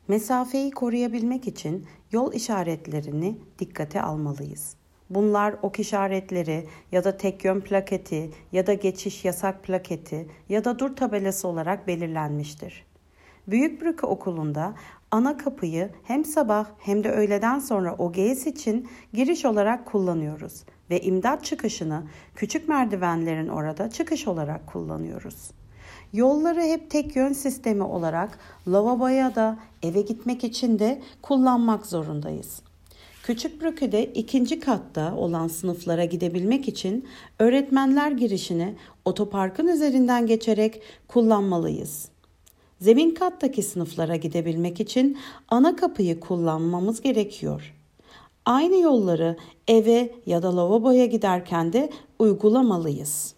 Mesafeyi koruyabilmek için yol işaretlerini dikkate almalıyız. Bunlar ok işaretleri ya da tek yön plaketi ya da geçiş yasak plaketi ya da dur tabelası olarak belirlenmiştir. Büyükbrüke Okulu'nda ana kapıyı hem sabah hem de öğleden sonra OGS için giriş olarak kullanıyoruz ve imdat çıkışını küçük merdivenlerin orada çıkış olarak kullanıyoruz. Yolları hep tek yön sistemi olarak lavaboya da eve gitmek için de kullanmak zorundayız. Küçükbrükü'de 2. katta olan sınıflara gidebilmek için öğretmenler girişini otoparkın üzerinden geçerek kullanmalıyız. Zemin kattaki sınıflara gidebilmek için ana kapıyı kullanmamız gerekiyor. Aynı yolları eve ya da lavaboya giderken de uygulamalıyız.